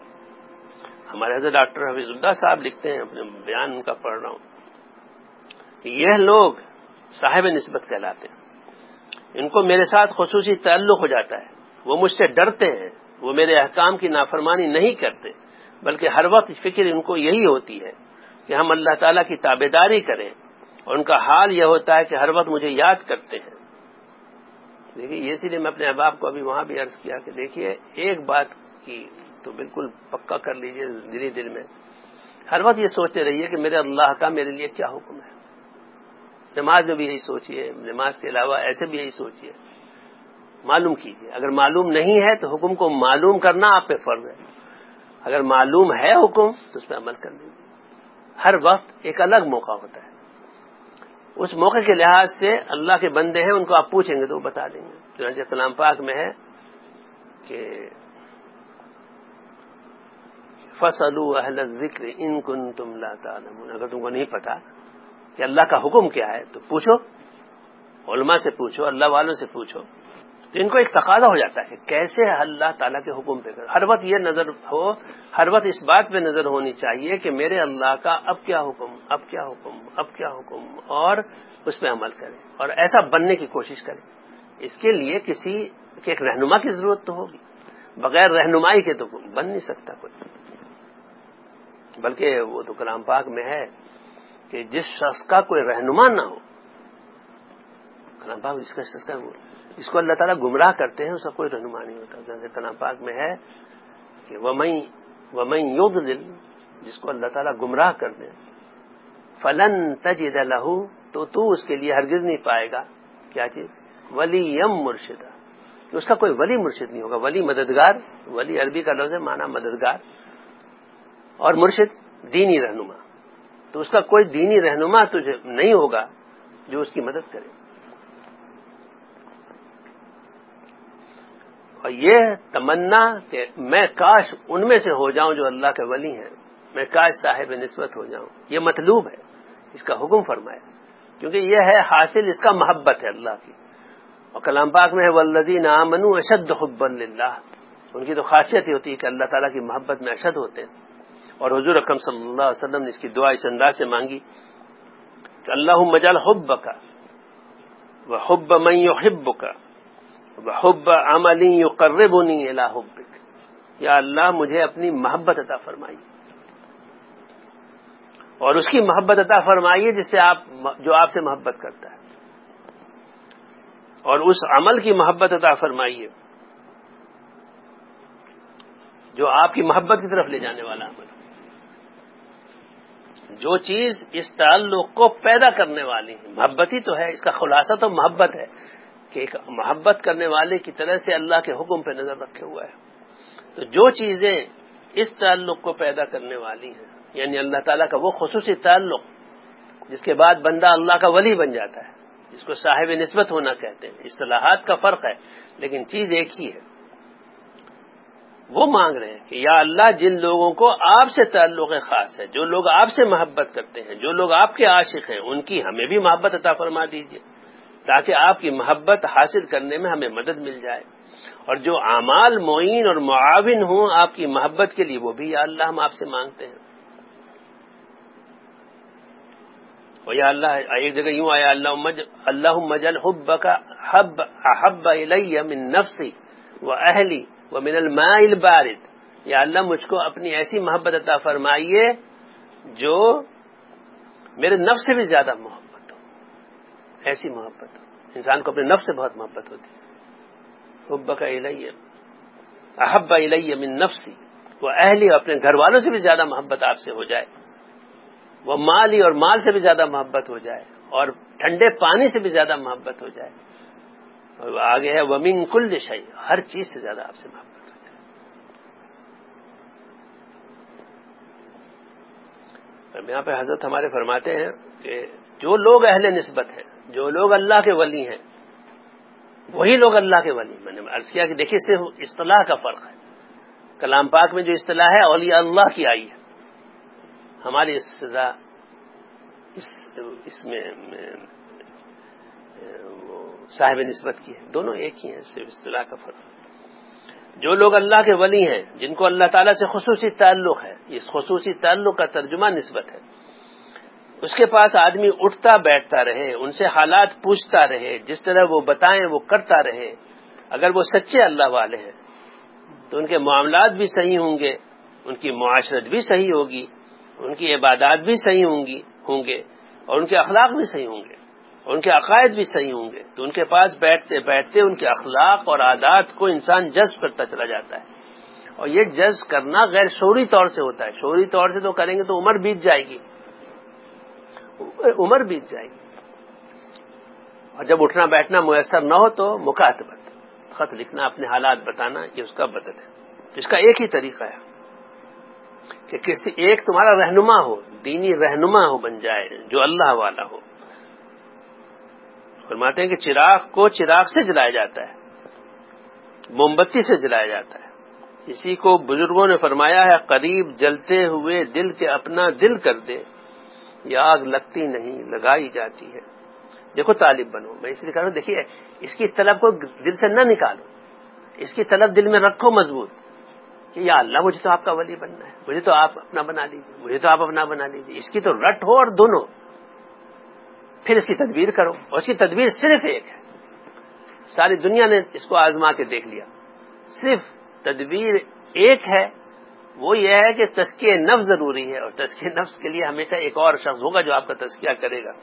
ہمارے حضرت ڈاکٹر حفیظ اللہ صاحب لکھتے ہیں، اپنے بیان ان کا پڑھ رہا ہوں، کہ یہ لوگ صاحب نسبت کہلاتے ہیں. ان کو میرے ساتھ خصوصی تعلق ہو جاتا ہے، وہ مجھ سے ڈرتے ہیں، وہ میرے احکام کی نافرمانی نہیں کرتے، بلکہ ہر وقت فکر ان کو یہی ہوتی ہے کہ ہم اللہ تعالیٰ کی تابعداری کریں. اور ان کا حال یہ ہوتا ہے کہ ہر وقت مجھے یاد کرتے ہیں. دیکھیے یہ اسی لیے میں اپنے احباب کو ابھی وہاں بھی عرض کیا کہ دیکھیے ایک بات کی تو بالکل پکا کر لیجئے دلی دل میں، ہر وقت یہ سوچتے رہیے کہ میرے اللہ کا میرے لیے کیا حکم ہے. نماز میں بھی یہی سوچیے، نماز کے علاوہ ایسے بھی یہی سوچیے، معلوم کیجیے. اگر معلوم نہیں ہے تو حکم کو معلوم کرنا آپ پہ فرض ہے. اگر معلوم ہے حکم تو اس پہ عمل کر لیجیے. ہر وقت ایک الگ موقع ہوتا ہے. اس موقع کے لحاظ سے اللہ کے بندے ہیں، ان کو آپ پوچھیں گے تو وہ بتا دیں گے. چنانچہ کلام پاک میں ہے کہ فَاسْأَلُوا أَهْلَ الذِّكْرِ إِن كُنتُمْ لَا تَعْلَمُونَ، اگر تم کو نہیں پتا کہ اللہ کا حکم کیا ہے تو پوچھو، علماء سے پوچھو، اللہ والوں سے پوچھو. تو ان کو ایک تقاضا ہو جاتا ہے کہ کیسے اللہ تعالیٰ کے حکم پہ کرو. ہر وقت یہ نظر ہو، ہر وقت اس بات پہ نظر ہونی چاہیے کہ میرے اللہ کا اب کیا حکم، اب کیا حکم، اب کیا حکم، اور اس پہ عمل کریں اور ایسا بننے کی کوشش کریں. اس کے لیے کسی کہ ایک رہنما کی ضرورت تو ہوگی، بغیر رہنمائی کے تو بن نہیں سکتا کوئی. بلکہ وہ تو کلام پاک میں ہے کہ جس شخص کا کوئی رہنما نہ ہو، کلام پاک جس کا شخص کا وہ جس کو اللہ تعالیٰ گمراہ کرتے ہیں اس کا کوئی رہنما نہیں ہوتا. جیسے کلام پاک میں ہے کہ وَمَن وَمَن يُضْلِلْ، جس کو اللہ تعالیٰ گمراہ کر دے، فَلَن تَجِدَ لَهُ، تو تو اس کے لیے ہرگز نہیں پائے گا کیا چیز، وَلِيًّا مُرْشِدًا، اس کا کوئی ولی مرشد نہیں ہوگا. ولی مددگار، ولی عربی کا لفظ ہے، معنی مددگار، اور مرشد دینی رہنما. تو اس کا کوئی دینی رہنما تجھے نہیں ہوگا جو اس کی مدد کرے. اور یہ تمنا کہ میں کاش ان میں سے ہو جاؤں جو اللہ کے ولی ہیں، میں کاش صاحب نسبت ہو جاؤں، یہ مطلوب ہے، اس کا حکم فرمایا، کیونکہ یہ ہے حاصل اس کا محبت ہے اللہ کی. اور کلام پاک میں ہے والذین آمنوا اشد حبا للہ، ان کی تو خاصیت ہی ہوتی ہے کہ اللہ تعالیٰ کی محبت میں اشد ہوتے ہیں. اور حضور اکرم صلی اللہ علیہ وسلم نے اس کی دعا اس انداز سے مانگی کہ اللہم اجعل حبک وحب من یحبک وحب عمل یقربنی الی حبک، یا اللہ مجھے اپنی محبت عطا فرمائیے، اور اس کی محبت عطا فرمائیے جس سے آپ جو آپ سے محبت کرتا ہے، اور اس عمل کی محبت عطا فرمائیے جو آپ کی محبت کی طرف لے جانے والا عمل. جو چیز اس تعلق کو پیدا کرنے والی ہے، محبت ہی تو ہے، اس کا خلاصہ تو محبت ہے کہ ایک محبت کرنے والے کی طرح سے اللہ کے حکم پہ نظر رکھے ہوا ہے. تو جو چیزیں اس تعلق کو پیدا کرنے والی ہیں، یعنی اللہ تعالیٰ کا وہ خصوصی تعلق جس کے بعد بندہ اللہ کا ولی بن جاتا ہے، جس کو صاحب نسبت ہونا کہتے ہیں. اصطلاحات کا فرق ہے لیکن چیز ایک ہی ہے. وہ مانگ رہے ہیں کہ یا اللہ جن لوگوں کو آپ سے تعلق خاص ہے، جو لوگ آپ سے محبت کرتے ہیں، جو لوگ آپ کے عاشق ہیں، ان کی ہمیں بھی محبت عطا فرما دیجیے تاکہ آپ کی محبت حاصل کرنے میں ہمیں مدد مل جائے. اور جو اعمال معین اور معاون ہوں آپ کی محبت کے لیے، وہ بھی یا اللہ ہم آپ سے مانگتے ہیں. اور یا اللہ ایک جگہ یوں آیا اللہم اجعل حبک حب احب الی من نفسی واہلی ومن الماء البارد، یا اللہ مجھ کو اپنی ایسی محبت عطا فرمائیے جو میرے نفس سے بھی زیادہ محبت ہو. ایسی محبت ہو، انسان کو اپنے نفس سے بہت محبت ہوتی ہے. حبک الی احب الی من نفسی واہلی، اپنے گھر والوں سے بھی زیادہ محبت آپ سے ہو جائے، وہ مالی اور مال سے بھی زیادہ محبت ہو جائے، اور ٹھنڈے پانی سے بھی زیادہ محبت ہو جائے، اور آگے ہے ومن کل شیء، ہر چیز سے زیادہ آپ سے محبت ہو جائے. اب یہاں پہ حضرت ہمارے فرماتے ہیں کہ جو لوگ اہل نسبت ہیں، جو لوگ اللہ کے ولی ہیں، وہی لوگ اللہ کے ولی. میں نے عرض کیا کہ دیکھیے صرف اصطلاح کا فرق ہے. کلام پاک میں جو اصطلاح ہے اولیاء اللہ کی آئی ہے، ہماری اصطلاح اس, اس میں وہ صاحب نسبت کی ہے. دونوں ایک ہی ہیں، صرف اصطلاح کا فرق. جو لوگ اللہ کے ولی ہیں، جن کو اللہ تعالیٰ سے خصوصی تعلق ہے، اس خصوصی تعلق کا ترجمہ نسبت ہے. اس کے پاس آدمی اٹھتا بیٹھتا رہے، ان سے حالات پوچھتا رہے، جس طرح وہ بتائیں وہ کرتا رہے. اگر وہ سچے اللہ والے ہیں تو ان کے معاملات بھی صحیح ہوں گے، ان کی معاشرت بھی صحیح ہوگی، ان کی عبادات بھی صحیح ہوں گی ہوں گے اور ان کے اخلاق بھی صحیح ہوں گے، اور ان کے عقائد بھی صحیح ہوں گے. تو ان کے پاس بیٹھتے بیٹھتے ان کے اخلاق اور عادات کو انسان جذب کرتا چلا جاتا ہے. اور یہ جذب کرنا غیر شعوری طور سے ہوتا ہے. شعوری طور سے تو کریں گے تو عمر بیت جائے گی، عمر بیت جائے گی. اور جب اٹھنا بیٹھنا میسر نہ ہو تو مکاتبت، خط لکھنا، اپنے حالات بتانا، یہ اس کا بدل ہے. اس کا ایک ہی طریقہ ہے کہ کسی ایک تمہارا رہنما ہو، دینی رہنما ہو، بن جائے جو اللہ والا ہو. فرماتے ہیں کہ چراغ کو چراغ سے جلایا جاتا ہے، موم بتی سے جلایا جاتا ہے. اسی کو بزرگوں نے فرمایا ہے قریب جلتے ہوئے دل کے اپنا دل کر دے، یہ آگ لگتی نہیں لگائی جاتی ہے۔ دیکھو طالب بنو، میں اس لیے کہہ رہا ہوں، دیکھیے اس کی طلب کو دل سے نہ نکالو، اس کی طلب دل میں رکھو مضبوط کہ یا اللہ مجھے تو آپ کا ولی بننا ہے، مجھے تو آپ اپنا بنا لیجیے، مجھے تو آپ اپنا بنا لیجیے، اس کی تو رٹ ہو اور دھن ہو، پھر اس کی تدبیر کرو، اور اس کی تدبیر صرف ایک ہے، ساری دنیا نے اس کو آزما کے دیکھ لیا، صرف تدبیر ایک ہے، وہ یہ ہے کہ تزکیہ نفس ضروری ہے، اور تزکیہ نفس کے لیے ہمیشہ ایک اور شخص ہوگا جو آپ کا تزکیہ کرے گا۔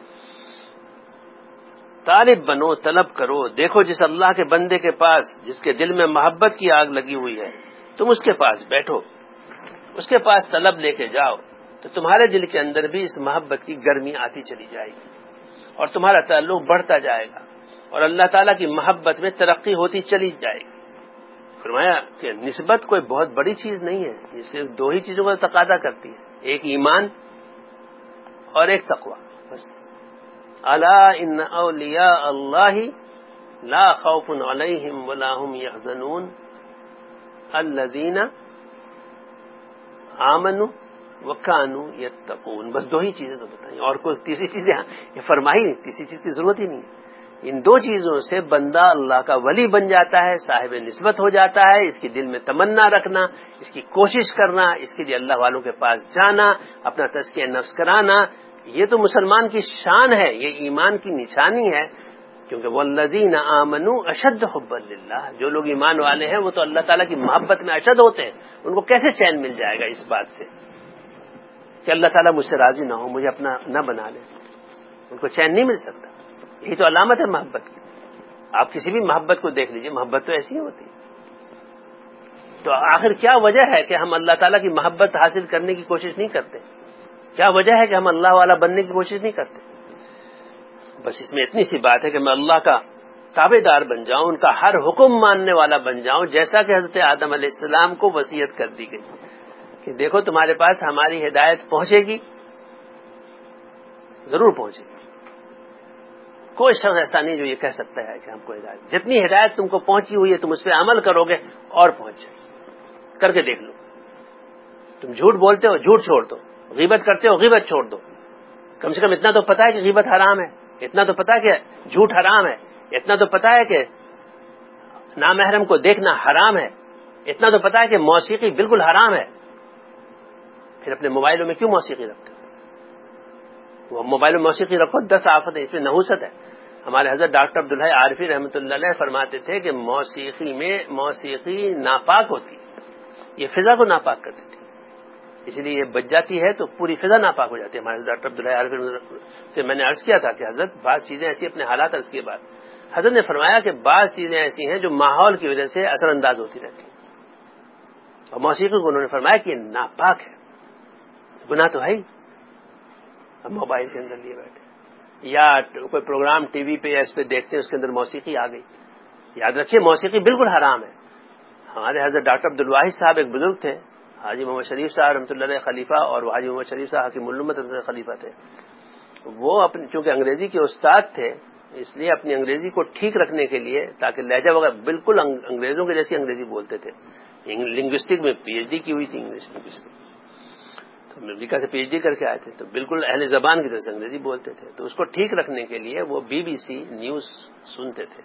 طالب بنو، طلب کرو، دیکھو جس اللہ کے بندے کے پاس جس کے دل میں محبت کی آگ لگی ہوئی ہے، تم اس کے پاس بیٹھو، اس کے پاس طلب لے کے جاؤ، تو تمہارے دل کے اندر بھی اس محبت کی گرمی آتی چلی جائے گی، اور تمہارا تعلق بڑھتا جائے گا، اور اللہ تعالیٰ کی محبت میں ترقی ہوتی چلی جائے گی۔ فرمایا کہ نسبت کوئی بہت بڑی چیز نہیں ہے، یہ صرف دو ہی چیزوں کا تقاضا کرتی ہے، ایک ایمان اور ایک تقوی، بس۔ الا ان اولیاء اللہ لا خوف علیہم ولا هم يحزنون الذین آمنوا وکانوا یتقون، بس دو ہی چیزیں تو بتائیں، اور کوئی تیسری چیز یہ فرمائی نہیں، تیسری چیز کی ضرورت ہی نہیں ہے۔ ان دو چیزوں سے بندہ اللہ کا ولی بن جاتا ہے، صاحب نسبت ہو جاتا ہے، اس کی دل میں تمنا رکھنا، اس کی کوشش کرنا، اس کے لیے اللہ والوں کے پاس جانا، اپنا تزکیہ نفس کرانا، یہ تو مسلمان کی شان ہے، یہ ایمان کی نشانی ہے، کیونکہ والذین آمنوا اشد حبا للہ، جو لوگ ایمان والے ہیں وہ تو اللہ تعالیٰ کی محبت میں اشد ہوتے ہیں، ان کو کیسے چین مل جائے گا اس بات سے کہ اللہ تعالیٰ مجھ سے راضی نہ ہو، مجھے اپنا نہ بنا لے، ان کو چین نہیں مل سکتا۔ یہی تو علامت ہے محبت کی۔ آپ کسی بھی محبت کو دیکھ لیجئے، محبت تو ایسی ہوتی ہے۔ تو آخر کیا وجہ ہے کہ ہم اللہ تعالیٰ کی محبت حاصل کرنے کی کوشش نہیں کرتے؟ کیا وجہ ہے کہ ہم اللہ والا بننے کی کوشش نہیں کرتے؟ بس اس میں اتنی سی بات ہے کہ میں اللہ کا تابع دار بن جاؤں، ان کا ہر حکم ماننے والا بن جاؤں، جیسا کہ حضرت آدم علیہ السلام کو وصیت کر دی گئی کہ دیکھو تمہارے پاس ہماری ہدایت پہنچے گی، ضرور پہنچے گی، کوئی شخص ایسا نہیں جو یہ کہہ سکتا ہے کہ ہم کو ہدایت، جتنی ہدایت تم کو پہنچی ہوئی ہے تم اس پہ عمل کرو گے اور پہنچ جائے گی، کر کے دیکھ لو۔ تم جھوٹ بولتے ہو، جھوٹ چھوڑ دو، غیبت کرتے ہو، غیبت چھوڑ دو، کم سے کم اتنا تو پتا ہے کہ غیبت حرام ہے، اتنا تو پتا ہے کہ جھوٹ حرام ہے، اتنا تو پتا ہے کہ نامحرم کو دیکھنا حرام ہے، اتنا تو پتا ہے کہ موسیقی بالکل حرام ہے، پھر اپنے موبائلوں میں کیوں موسیقی رکھتے ہو؟ وہ موبائل میں موسیقی رکھو، دس آفت ہے، اس میں نحوست ہے۔ ہمارے حضرت ڈاکٹر عبدالحی عارفی رحمۃ اللہ علیہ فرماتے تھے کہ موسیقی میں موسیقی ناپاک ہوتی، یہ فضا کو ناپاک کر دیتی، اس لیے یہ بج جاتی ہے تو پوری فضا ناپاک ہو جاتی ہے۔ ہمارے ڈاکٹر عبدالحی عارفی سے میں نے عرض کیا تھا کہ حضرت بعض چیزیں ایسی اپنے حالات عرض کے بعد حضرت نے فرمایا کہ بعض چیزیں ایسی ہیں جو ماحول کی وجہ سے اثر انداز ہوتی رہتی ہیں، اور موسیقی کو انہوں نے فرمایا کہ یہ ناپاک ہے، تو گناہ تو ہے ہی۔ اب موبائل کے اندر لیے بیٹھے یا کوئی پروگرام ٹی وی پہ یا اس پہ دیکھتے ہیں، اس کے اندر موسیقی آ گئی، یاد رکھیے موسیقی بالکل حرام ہے۔ ہمارے حضرت ڈاکٹر عبدالواحد صاحب ایک بزرگ تھے، حاجی محمد شریف صاحب رحمۃ اللہ علیہ خلیفہ، اور حاجی محمد شریف صاحب حکیم الامت رحمۃ اللہ خلیفہ تھے۔ وہ اپنے چونکہ انگریزی کے استاد تھے، اس لیے اپنی انگریزی کو ٹھیک رکھنے کے لیے تاکہ لہجہ وغیرہ بالکل انگریزوں کے جیسی انگریزی بولتے تھے۔ لنگوسٹک میں پی ایچ ڈی کی ہوئی تھی، انگلش لنگوسٹک، تو امریکہ سے پی ایچ ڈی کر کے آئے تھے، تو بالکل اہل زبان کی طرح سے انگریزی بولتے تھے۔ تو اس کو ٹھیک رکھنے کے لیے وہ بی بی سی نیوز سنتے تھے،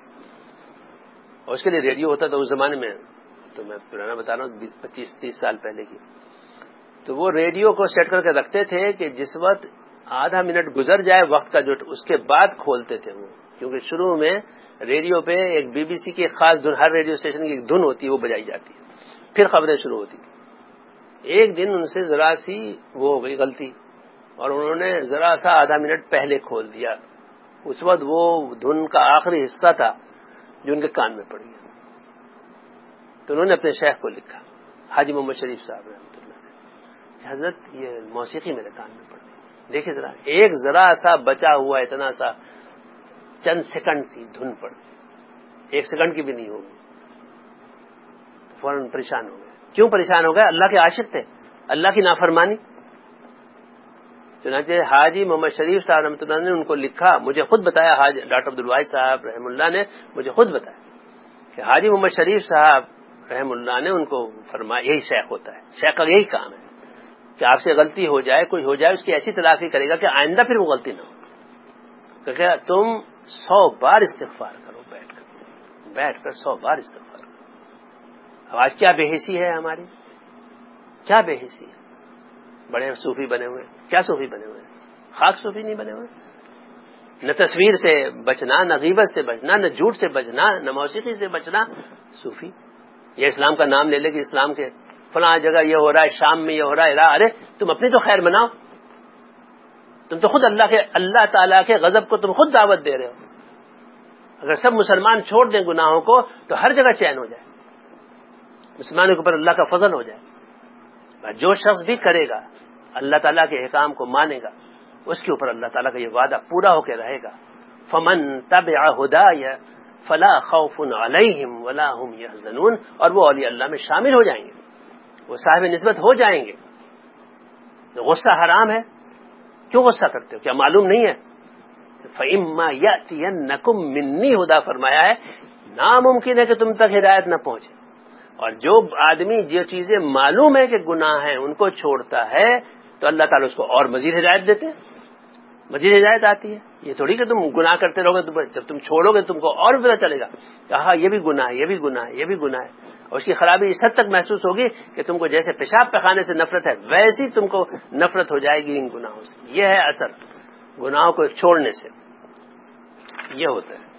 اور اس کے لیے ریڈیو ہوتا تھا اس زمانے میں، تو میں پرانا بتا رہا ہوں، بیس پچیس تیس سال پہلے کی۔ تو وہ ریڈیو کو سیٹ کر کے رکھتے تھے کہ جس وقت آدھا منٹ گزر جائے وقت کا جو اس کے بعد کھولتے تھے وہ، کیونکہ شروع میں ریڈیو پہ ایک بی بی سی کی ایک خاص دھن، ہر ریڈیو اسٹیشن کی ایک دھن ہوتی ہے، وہ بجائی جاتی ہے، پھر خبریں شروع ہوتی ہیں۔ ایک دن ان سے ذرا سی وہ ہو گئی غلطی، اور انہوں نے ذرا سا آدھا منٹ پہلے کھول دیا، اس وقت وہ دھن کا آخری حصہ تھا جو ان کے کان میں پڑ گیا۔ تو انہوں نے اپنے شیخ کو لکھا، حاجی محمد شریف صاحب رحمۃ اللہ علیہ، کہ حضرت یہ موسیقی میرے کان میں پڑ گئی، دیکھیں ذرا، ایک ذرا سا بچا ہوا اتنا سا چند سیکنڈ کی دھن پڑ گئی، ایک سیکنڈ کی بھی نہیں ہوگی، فوراً پریشان ہو گئے۔ کیوں پریشان ہو گئے؟ اللہ کے عاشق تھے، اللہ کی نافرمانی۔ چنانچہ حاجی محمد شریف صاحب رحمۃ اللہ نے ان کو لکھا، مجھے خود بتایا، حاجی ڈاکٹر عبدالواحد صاحب رحم اللہ نے مجھے خود بتایا کہ حاجی محمد شریف صاحب رحم اللہ نے ان کو فرمایا یہی شیخ ہوتا ہے. شیخ کا یہی کام ہے کہ آپ سے غلطی ہو جائے کوئی ہو جائے اس کی ایسی تلافی کرے گا کہ آئندہ پھر وہ غلطی نہ ہو. کہ تم سو بار استغفار کرو بیٹھ کر بیٹھ کر سو بار استغفار کرو. اب آج کیا بے حسی ہے ہماری, کیا بے حسی ہے. بڑے صوفی بنے ہوئے, کیا صوفی بنے ہوئے, خاک صوفی نہیں بنے ہوئے. نہ تصویر سے بچنا, نہ غیبت سے بچنا, نہ جھوٹ سے بچنا, نہ موسیقی سے بچنا. صوفی یہ اسلام کا نام لے لے کہ اسلام کے فلاں جگہ یہ ہو رہا ہے, شام میں یہ ہو رہا ہے. ارے تم اپنی تو خیر مناؤ, تم تو خود اللہ کے اللہ تعالیٰ کے غضب کو تم خود دعوت دے رہے ہو. اگر سب مسلمان چھوڑ دیں گناہوں کو تو ہر جگہ چین ہو جائے, مسلمانوں کے اوپر اللہ کا فضل ہو جائے. جو شخص بھی کرے گا اللہ تعالیٰ کے احکام کو مانے گا اس کے اوپر اللہ تعالیٰ کا یہ وعدہ پورا ہو کے رہے گا. فمن تبع ہدای فلا خوف علیہم ولا هم یحزنون. اور وہ اولیاء اللہ میں شامل ہو جائیں گے, وہ صاحب نسبت ہو جائیں گے. غصہ حرام ہے, کیوں غصہ کرتے ہو, کیا معلوم نہیں ہے؟ فَإِمَّا يَأْتِيَنَّكُم مِّنِّي ہُدًى فرمایا ہے ناممکن ہے کہ تم تک ہدایت نہ پہنچے. اور جو آدمی جو چیزیں معلوم ہے کہ گناہ ہیں ان کو چھوڑتا ہے تو اللہ تعالیٰ اس کو اور مزید ہدایت دیتے ہیں, مزید ہدایت آتی ہے. یہ تھوڑی کہ تم گناہ کرتے رہو گے, جب تم چھوڑو گے تم کو اور بھی پتہ چلے گا کہ ہاں یہ بھی گناہ ہے, یہ بھی گناہ ہے, یہ بھی گناہ ہے. اور اس کی خرابی اس حد تک محسوس ہوگی کہ تم کو جیسے پیشاب پخانے سے نفرت ہے ویسی تم کو نفرت ہو جائے گی ان گناہوں سے. یہ ہے اثر گناہوں کو چھوڑنے سے, یہ ہوتا ہے.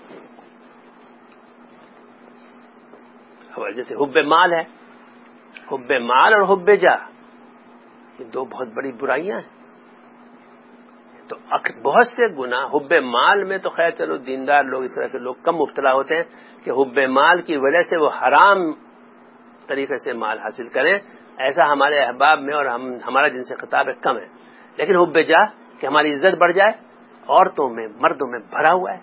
جیسے حب مال ہے, حب مال اور حب جاہ یہ دو بہت بڑی برائیاں ہیں. تو بہت سے گناہ حب مال میں تو خیر چلو دیندار لوگ اس طرح کے لوگ کم مبتلا ہوتے ہیں کہ حب مال کی وجہ سے وہ حرام طریقے سے مال حاصل کریں, ایسا ہمارے احباب میں اور ہم ہمارا جن سے خطاب ہے کم ہے. لیکن حب جاہ کہ ہماری عزت بڑھ جائے, عورتوں میں مردوں میں بھرا ہوا ہے.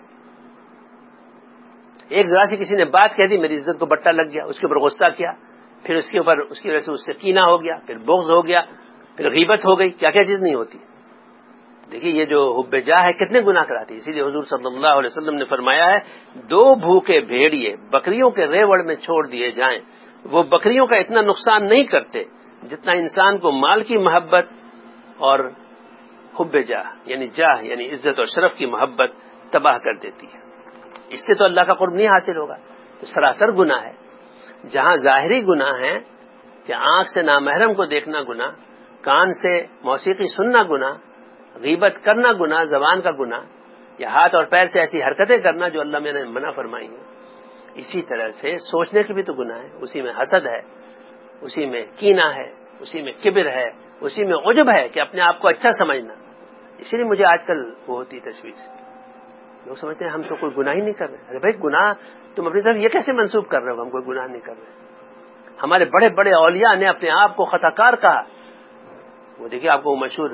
ایک ذرا سی کسی نے بات کہہ دی میری عزت کو بٹا لگ گیا, اس کے اوپر غصہ کیا, پھر اس کے اوپر اس کی وجہ سے اس سے کینہ ہو گیا, پھر بغض ہو گیا, پھر غیبت ہو گئی, کیا کیا چیز نہیں ہوتی. دیکھیے یہ جو حب جاہ ہے کتنے گناہ کراتی ہے. اسی لیے حضور صلی اللہ علیہ وسلم نے فرمایا ہے دو بھوکے بھیڑیے بکریوں کے ریوڑ میں چھوڑ دیے جائیں وہ بکریوں کا اتنا نقصان نہیں کرتے جتنا انسان کو مال کی محبت اور حب جاہ یعنی جاہ یعنی عزت اور شرف کی محبت تباہ کر دیتی ہے. اس سے تو اللہ کا قرب نہیں حاصل ہوگا. تو سراسر گناہ ہے. جہاں ظاہری گناہ ہے کہ آنکھ سے نامحرم کو دیکھنا گناہ, کان سے موسیقی سننا گناہ, غیبت کرنا گناہ, زبان کا گناہ, یا ہاتھ اور پیر سے ایسی حرکتیں کرنا جو اللہ میں نے منع فرمائی ہیں. اسی طرح سے سوچنے کی بھی تو گناہ ہے, اسی میں حسد ہے, اسی میں کینہ ہے, اسی میں کبر ہے, اسی میں عجب ہے کہ اپنے آپ کو اچھا سمجھنا. اسی لیے مجھے آج کل وہ ہوتی تشویش, لوگ سمجھتے ہیں ہم تو کوئی گناہ ہی نہیں کر رہے. ارے بھائی گناہ تم اپنی طرف یہ کیسے منسوب کر رہے ہو ہم کوئی گناہ نہیں کر رہے. ہمارے بڑے بڑے اولیاء نے اپنے آپ کو خطا کار کہا. وہ دیکھیے آپ کو مشہور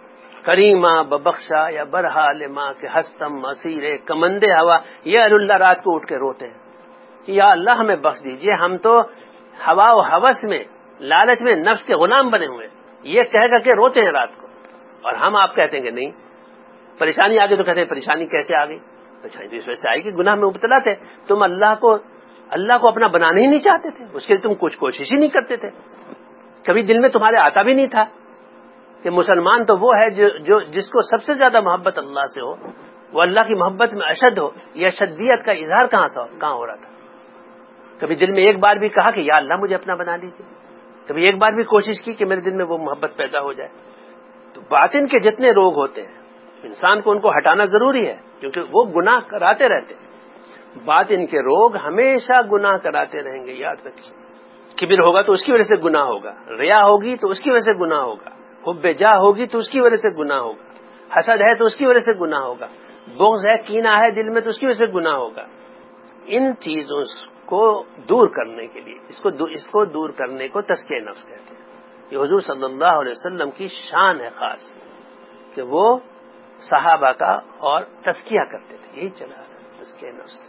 کریمہ ببخشا یا برحال ماں کے ہستم اسیر کمندے ہوا, یہ اللہ رات کو اٹھ کے روتے ہیں کہ یا اللہ ہمیں بخش دیجئے, ہم تو ہوا و ہوس میں لالچ میں نفس کے غلام بنے ہوئے ہیں. یہ کہہ کر کے روتے ہیں رات کو. اور ہم آپ کہتے ہیں کہ نہیں پریشانی آ گئی تو کہتے ہیں پریشانی کیسے آ گئی, پریشانی تو اس وجہ سے آئی کہ گناہ میں مبتلا تھے. تم اللہ کو اللہ کو اپنا بنانا ہی نہیں چاہتے تھے, اس کے لیے تم کچھ کوشش ہی نہیں کرتے تھے. کبھی دل میں تمہارے آتا بھی نہیں تھا کہ مسلمان تو وہ ہے جو, جو جس کو سب سے زیادہ محبت اللہ سے ہو, وہ اللہ کی محبت میں اشد ہو. یہ اشدیت کا اظہار کہاں تھا کہاں ہو رہا تھا؟ کبھی دل میں ایک بار بھی کہا کہ یا اللہ مجھے اپنا بنا لیجیے, کبھی ایک بار بھی کوشش کی کہ میرے دل میں وہ محبت پیدا ہو جائے. تو باطن کے جتنے روگ ہوتے ہیں انسان کو ان کو ہٹانا ضروری ہے کیونکہ وہ گناہ کراتے رہتے ہیں. باطن کے روگ ہمیشہ گناہ کراتے رہیں گے, یاد رکھیے. کبر ہوگا تو اس کی وجہ سے گناہ ہوگا, ریا ہوگی تو اس کی وجہ سے گناہ ہوگا, حب جاہ ہوگی تو اس کی وجہ سے گناہ ہوگا, حسد ہے تو اس کی وجہ سے گناہ ہوگا, بغض ہے کینہ ہے دل میں تو اس کی وجہ سے گناہ ہوگا. ان چیزوں کو دور کرنے کے لیے اس کو اس کو دور کرنے کو تزکیہ نفس کہتے ہیں. یہ حضور صلی اللہ علیہ وسلم کی شان ہے خاص کہ وہ صحابہ کا اور تزکیہ کرتے تھے. یہی چلا رہا تزکیہ نفس.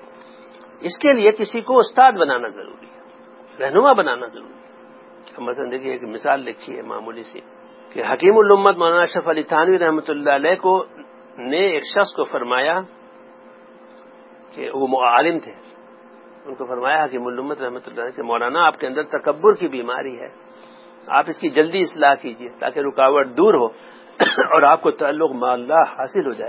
اس کے لیے کسی کو استاد بنانا ضروری ہے, رہنما بنانا ضروری ہے. مثلا دیکھیے ایک مثال لکھی ہے معمولی سی کہ حکیم الامت مولانا اشرف علی تھانوی رحمۃ اللہ علیہ کو نے ایک شخص کو فرمایا کہ وہ عالم تھے, ان کو فرمایا حکیم الامت رحمۃ اللہ علیہ کہ مولانا آپ کے اندر تکبر کی بیماری ہے، آپ اس کی جلدی اصلاح کیجیے تاکہ رکاوٹ دور ہو اور آپ کو تعلق مع اللہ حاصل ہو جائے۔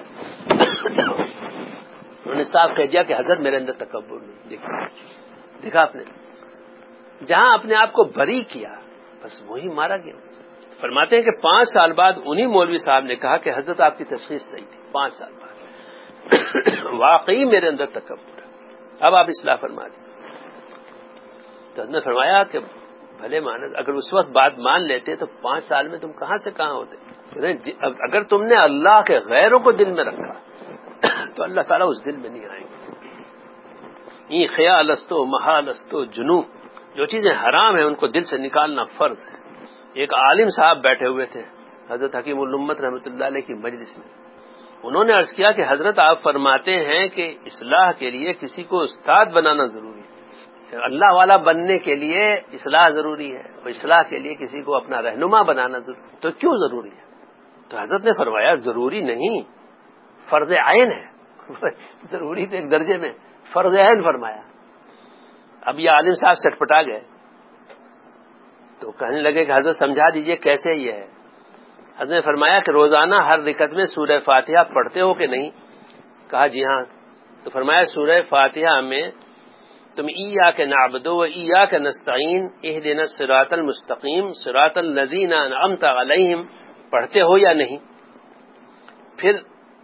انہوں نے صاف کہہ دیا کہ حضرت میرے اندر تکبر نہیں، دیکھا دیکھا آپ نے، جہاں اپنے آپ کو بری کیا بس وہی مارا گیا۔ فرماتے ہیں کہ پانچ سال بعد انہی مولوی صاحب نے کہا کہ حضرت آپ کی تشخیص صحیح تھی، پانچ سال بعد واقعی میرے اندر تکبر ہے، اب آپ اصلاح فرما دیں۔ تو حضرت نے فرمایا کہ بھلے مانت، اگر اس وقت بات مان لیتے تو پانچ سال میں تم کہاں سے کہاں ہوتے؟ اگر تم نے اللہ کے غیروں کو دل میں رکھا تو اللہ تعالیٰ اس دل میں نہیں آئیں گے۔ یہ خیال استو محال استو جنو، جو چیزیں حرام ہیں ان کو دل سے نکالنا فرض ہے۔ ایک عالم صاحب بیٹھے ہوئے تھے حضرت حکیم الامت رحمۃ اللہ علیہ کی مجلس میں، انہوں نے عرض کیا کہ حضرت آپ فرماتے ہیں کہ اصلاح کے لیے کسی کو استاد بنانا ضروری ہے، اللہ والا بننے کے لیے اصلاح ضروری ہے، اور اصلاح کے لیے کسی کو اپنا رہنما بنانا ضروری ہے، تو کیوں ضروری ہے؟ تو حضرت نے فرمایا ضروری نہیں، فرض عین ہے۔ ضروری تو ایک درجے میں، فرض عین فرمایا۔ اب یہ عالم صاحب سٹپٹا گئے تو کہنے لگے کہ حضرت سمجھا دیجئے کیسے یہ ہے۔ حضرت نے فرمایا کہ روزانہ ہر رکعت میں سورہ فاتحہ پڑھتے ہو کہ نہیں؟ کہا جی ہاں۔ تو فرمایا سورہ فاتحہ میں تم ایاک نعبد و ایاک نستعین اہدنا الصراط المستقیم صراط الذین انعمت علیہم پڑھتے ہو یا نہیں؟ پھر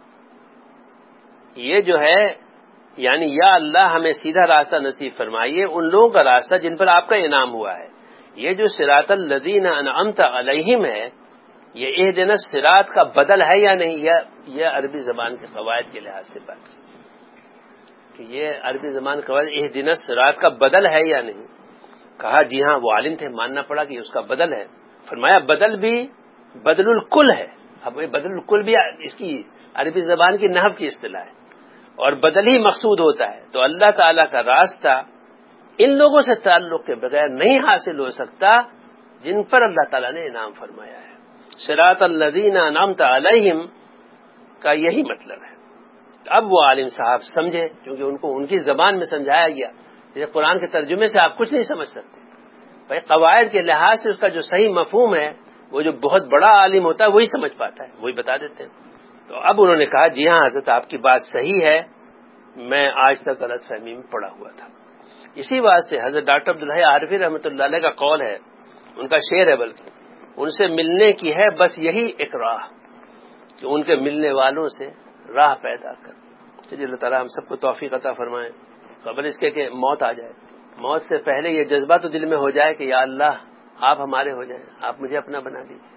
یہ جو ہے یعنی یا اللہ ہمیں سیدھا راستہ نصیب فرمائیے، ان لوگوں کا راستہ جن پر آپ کا انعام ہوا ہے۔ یہ جو صراط الذین انعمت علیہم ہے، یہ اہدنا الصراط کا بدل ہے یا نہیں؟ یہ عربی زبان کے قواعد کے لحاظ سے بات کہ یہ عربی زبان کے قواعد اہدنا الصراط کا بدل ہے یا نہیں؟ کہا جی ہاں، وہ عالم تھے، ماننا پڑا کہ اس کا بدل ہے۔ فرمایا بدل بھی بدل الکل ہے۔ اب بدل الکل بھی اس کی عربی زبان کی نحو کی اصطلاح ہے، اور بدل ہی مقصود ہوتا ہے۔ تو اللہ تعالیٰ کا راستہ ان لوگوں سے تعلق کے بغیر نہیں حاصل ہو سکتا جن پر اللہ تعالیٰ نے انعام فرمایا ہے۔ صراط الذین انعمت علیہم کا یہی مطلب ہے۔ اب وہ عالم صاحب سمجھے، کیونکہ ان کو ان کی زبان میں سمجھایا گیا، جیسے قرآن کے ترجمے سے آپ کچھ نہیں سمجھ سکتے، بھائی قواعد کے لحاظ سے اس کا جو صحیح مفہوم ہے وہ جو بہت بڑا عالم ہوتا ہے وہی سمجھ پاتا ہے، وہی بتا دیتے ہیں۔ تو اب انہوں نے کہا جی ہاں حضرت آپ کی بات صحیح ہے، میں آج تک غلط فہمی میں پڑا ہوا تھا۔ اسی واسطے حضرت ڈاکٹر عبدالحی عارفی رحمۃ اللہ علیہ کا قول ہے، ان کا شعر ہے، بلکہ ان سے ملنے کی ہے بس یہی ایک راہ کہ ان کے ملنے والوں سے راہ پیدا کر۔ چلیے اللہ تعالیٰ ہم سب کو توفیق عطا فرمائے، خبر اس کے کہ موت آ جائے، موت سے پہلے یہ جذبہ تو دل میں ہو جائے کہ یا اللہ آپ ہمارے ہو جائیں، آپ مجھے اپنا بنا دیجیے۔